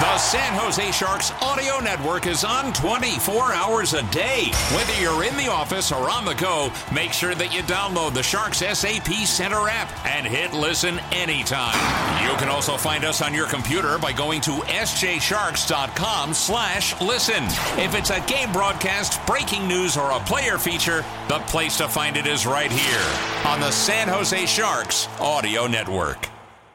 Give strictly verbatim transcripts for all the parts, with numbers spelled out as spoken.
The San Jose Sharks audio network is on twenty-four hours a day. Whether you're in the office or on the go, make sure that you download the Sharks S A P Center app and hit listen anytime. You can also find us on your computer by going to s j sharks dot com slash listen. If it's a game broadcast, breaking news, or a player feature, the place to find it is right here on the San Jose Sharks audio network.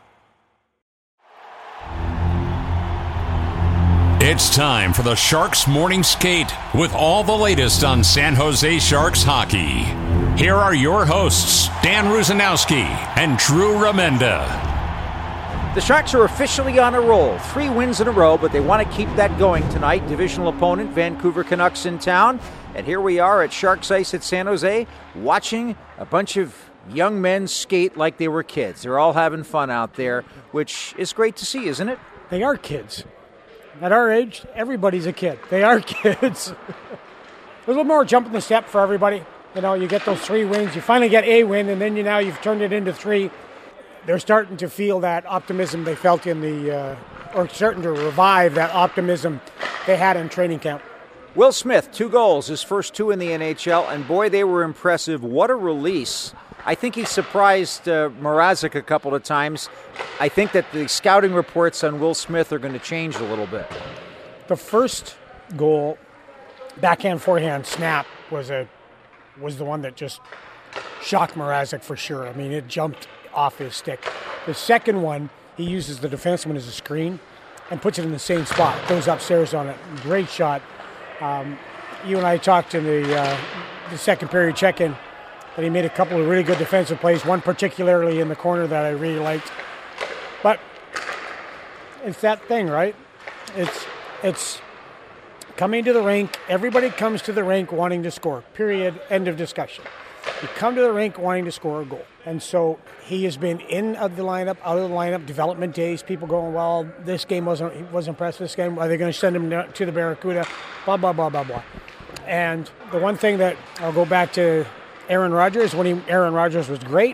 It's time for the Sharks Morning Skate with all the latest on San Jose Sharks hockey. Here are your hosts, Dan Rusanowski and Drew Remenda. The Sharks are officially on a roll. Three wins in a row, but they want to keep that going tonight. Divisional opponent, Vancouver Canucks in town. And here we are at Sharks Ice at San Jose, watching a bunch of young men skate like they were kids. They're all having fun out there, which is great to see, isn't it? They are kids. At our age, everybody's a kid. They are kids. There's a little more jump in the step for everybody. You know, you get those three wins. You finally get a win, and then you now you've turned it into three. They're starting to feel that optimism they felt in the, uh, or starting to revive that optimism they had in training camp. Will Smith, two goals, his first two in the N H L, and boy, they were impressive. What a release. I think he surprised uh, Mrazek a couple of times. I think that the scouting reports on Will Smith are going to change a little bit. The first goal, backhand, forehand snap, was a was the one that just shocked Mrazek for sure. I mean, it jumped off his stick. The second one, he uses the defenseman as a screen and puts it in the same spot. Goes upstairs on it. Great shot. Um, you and I talked in the uh, the second period check-in. And he made a couple of really good defensive plays, one particularly in the corner that I really liked. But it's that thing, right? It's it's coming to the rink. Everybody comes to the rink wanting to score, period, end of discussion. You come to the rink wanting to score a goal. And so he has been in of the lineup, out of the lineup, development days, people going, well, this game wasn't, he wasn't impressed with this game. Are they going to send him to the Barracuda? Blah, blah, blah, blah, blah. And the one thing that I'll go back to Aaron Rodgers, when he, Aaron Rodgers was great,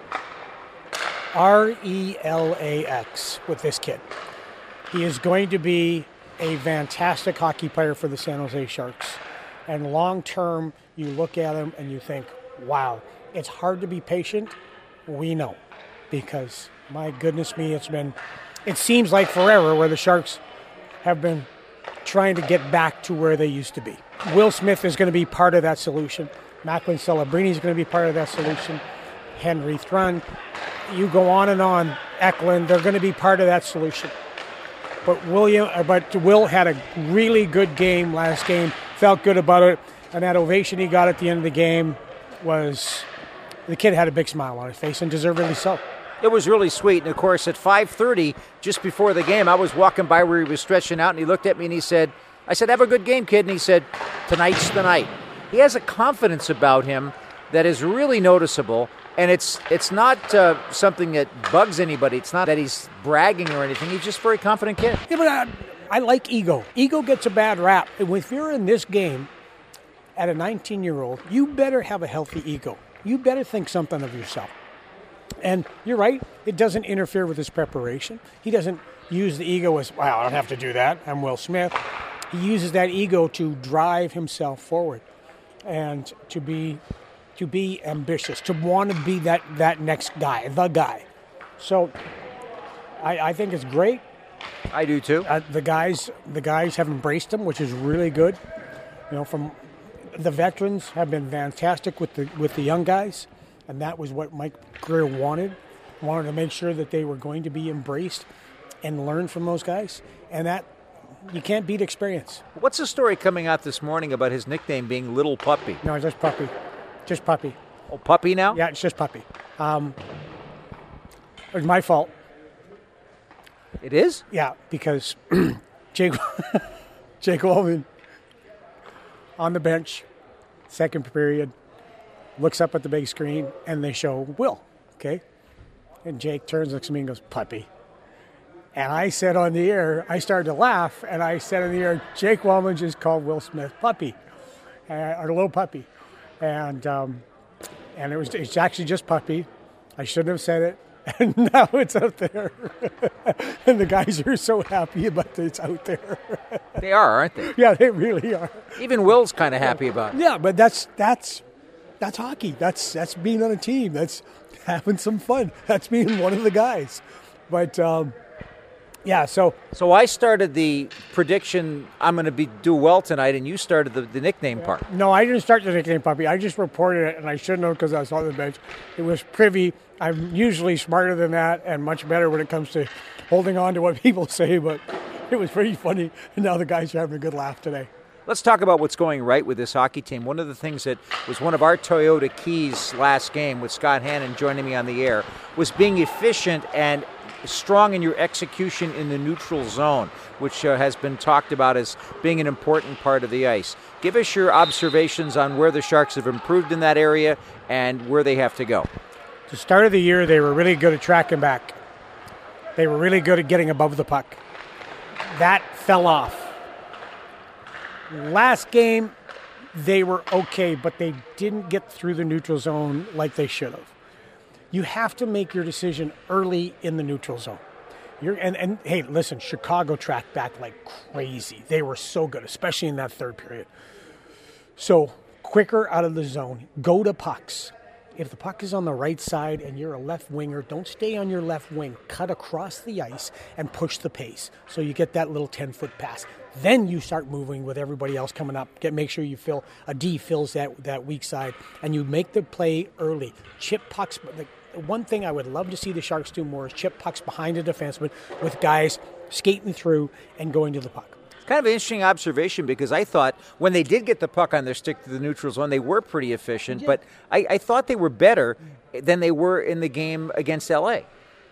R E L A X with this kid. He is going to be a fantastic hockey player for the San Jose Sharks. And long term, you look at him and you think, wow, it's hard to be patient. We know. Because, my goodness me, it's been, it seems like forever where the Sharks have been trying to get back to where they used to be. Will Smith is going to be part of that solution. Macklin Celebrini is going to be part of that solution. Henry Thrun. You go on and on. Eklund, they're going to be part of that solution. But William, but Will had a really good game last game. Felt good about it. And that ovation he got at the end of the game was, the kid had a big smile on his face, and deservedly so. It was really sweet. And, of course, at five thirty, just before the game, I was walking by where he was stretching out, and he looked at me and he said, I said, have a good game, kid. And he said, tonight's the night. He has a confidence about him that is really noticeable, and it's it's not uh, something that bugs anybody. It's not that he's bragging or anything. He's just a very confident kid. Yeah, but I, I like ego. Ego gets a bad rap. If you're in this game at a nineteen-year-old, you better have a healthy ego. You better think something of yourself. And you're right, it doesn't interfere with his preparation. He doesn't use the ego as, well, I don't have to do that. I'm Will Smith. He uses that ego to drive himself forward. And to be to be ambitious, to want to be that, that next guy, the guy. So I, I think it's great. I do too. Uh, the guys the guys have embraced him, which is really good. You know, from the veterans have been fantastic with the with the young guys, and that was what Mike Grier wanted. Wanted to make sure that they were going to be embraced and learn from those guys, and that. You can't beat experience. What's the story coming out this morning about his nickname being Little Puppy? No, just Puppy. Just Puppy. Oh, Puppy now? Yeah, it's just Puppy. Um, it was my fault. It is? Yeah, because Jake, Jake Walman on the bench, second period, looks up at the big screen, and they show Will, okay? And Jake turns, looks at me, and goes, Puppy. And I said on the air, I started to laugh, and I said on the air, Jake Walman just called Will Smith Puppy, uh, or Little Puppy. And um, and it was it's actually just Puppy. I shouldn't have said it. And now it's out there. And the guys are so happy about it's out there. They are, aren't they? Yeah, they really are. Even Will's kind of happy about it. Yeah, but that's that's that's hockey. That's that's being on a team. That's having some fun. That's being one of the guys. But um, yeah, so so I started the prediction I'm going to be do well tonight, and you started the, the nickname yeah. part. No, I didn't start the nickname puppy. I just reported it, and I should know because I was on the bench. It was Privy. I'm usually smarter than that and much better when it comes to holding on to what people say, but it was pretty funny, and now the guys are having a good laugh today. Let's talk about what's going right with this hockey team. One of the things that was one of our Toyota keys last game with Scott Hannon joining me on the air was being efficient and strong in your execution in the neutral zone, which uh, has been talked about as being an important part of the ice. Give us your observations on where the Sharks have improved in that area and where they have to go. At the start of the year, they were really good at tracking back. They were really good at getting above the puck. That fell off. Last game, they were okay, but they didn't get through the neutral zone like they should have. You have to make your decision early in the neutral zone. You're, and, and hey, listen, Chicago tracked back like crazy. They were so good, especially in that third period. So quicker out of the zone, go to pucks. If the puck is on the right side and you're a left winger, don't stay on your left wing. Cut across the ice and push the pace so you get that little ten-foot pass. Then you start moving with everybody else coming up. Get make sure you fill a D fills that that weak side, and you make the play early. Chip pucks. The one thing I would love to see the Sharks do more is chip pucks behind a defenseman with guys skating through and going to the puck. Kind of an interesting observation because I thought when they did get the puck on their stick to the neutral zone, they were pretty efficient, yeah. but I, I thought they were better than they were in the game against L A.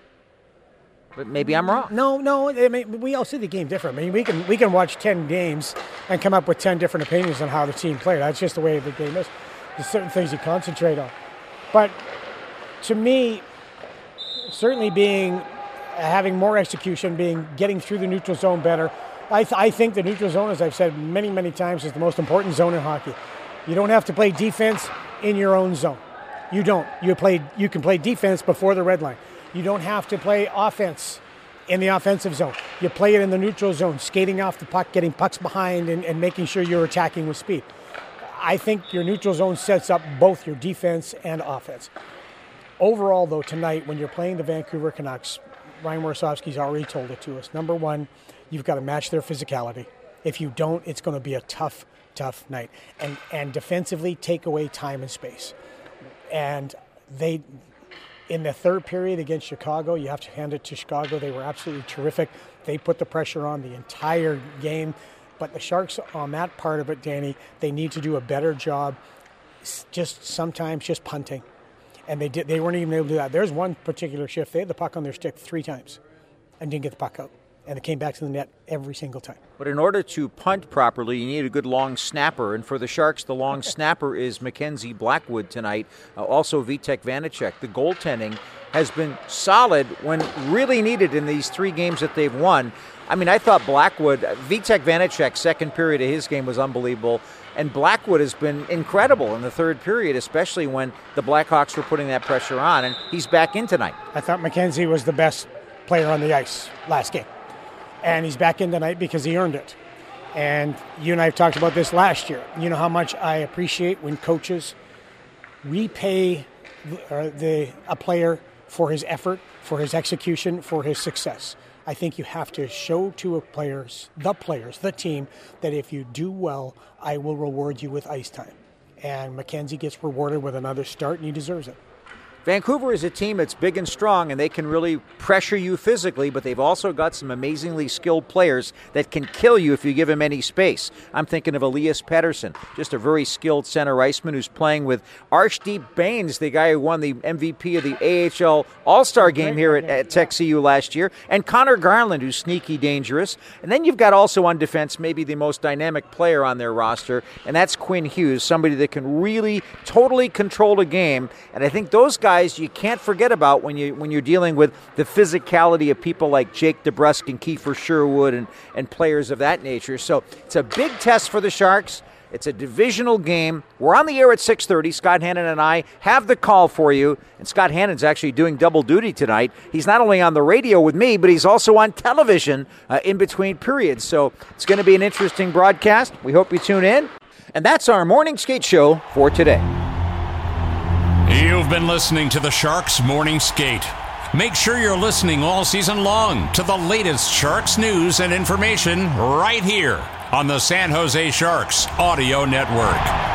But maybe I'm wrong. No, no. I mean, we all see the game different. I mean, we can we can watch ten games and come up with ten different opinions on how the team played. That's just the way the game is. There's certain things you concentrate on. But to me, certainly being having more execution, being getting through the neutral zone better. I, th- I think the neutral zone, as I've said many, many times, is the most important zone in hockey. You don't have to play defense in your own zone. You don't. You play. You can play defense before the red line. You don't have to play offense in the offensive zone. You play it in the neutral zone, skating off the puck, getting pucks behind, and, and making sure you're attacking with speed. I think your neutral zone sets up both your defense and offense. Overall, though, tonight, when you're playing the Vancouver Canucks, Ryan Warsofsky's already told it to us. Number one, you've got to match their physicality. If you don't, it's going to be a tough, tough night. And and defensively, take away time and space. And they, in the third period against Chicago, you have to hand it to Chicago. They were absolutely terrific. They put the pressure on the entire game. But the Sharks, on that part of it, Danny, they need to do a better job just sometimes just punting. And they did. They weren't even able to do that. There's one particular shift. They had the puck on their stick three times and didn't get the puck out. And it came back to the net every single time. But in order to punt properly, you need a good long snapper. And for the Sharks, the long snapper is Mackenzie Blackwood tonight. Uh, also Vitek Vanacek. The goaltending has been solid when really needed in these three games that they've won. I mean, I thought Blackwood, Vitek Vanacek's second period of his game was unbelievable. And Blackwood has been incredible in the third period, especially when the Blackhawks were putting that pressure on. And he's back in tonight. I thought Mackenzie was the best player on the ice last game. And he's back in tonight because he earned it. And you and I have talked about this last year. You know how much I appreciate when coaches repay the, the, a player for his effort, for his execution, for his success. I think you have to show to a players, the players, the team, that if you do well, I will reward you with ice time. And Mackenzie gets rewarded with another start, and he deserves it. Vancouver is a team that's big and strong, and they can really pressure you physically, but they've also got some amazingly skilled players that can kill you if you give them any space. I'm thinking of Elias Pettersson, just a very skilled center iceman who's playing with Arshdeep Bains, the guy who won the M V P of the A H L All-Star game here at, at Tech C U last year, and Connor Garland, who's sneaky dangerous. And then you've got also on defense maybe the most dynamic player on their roster, and that's Quinn Hughes, somebody that can really totally control a game. And I think those guys you can't forget about when you when you're dealing with the physicality of people like Jake DeBrusk and Kiefer Sherwood and, and players of that nature. So it's a big test for the Sharks. It's a divisional game. We're on the air at six thirty. Scott Hannon and I have the call for you. And Scott Hannon's actually doing double duty tonight. He's not only on the radio with me, but he's also on television uh, in between periods. So it's going to be an interesting broadcast. We hope you tune in. And that's our Morning Skate Show for today. You've been listening to the Sharks Morning Skate. Make sure you're listening all season long to the latest Sharks news and information right here on the San Jose Sharks Audio Network.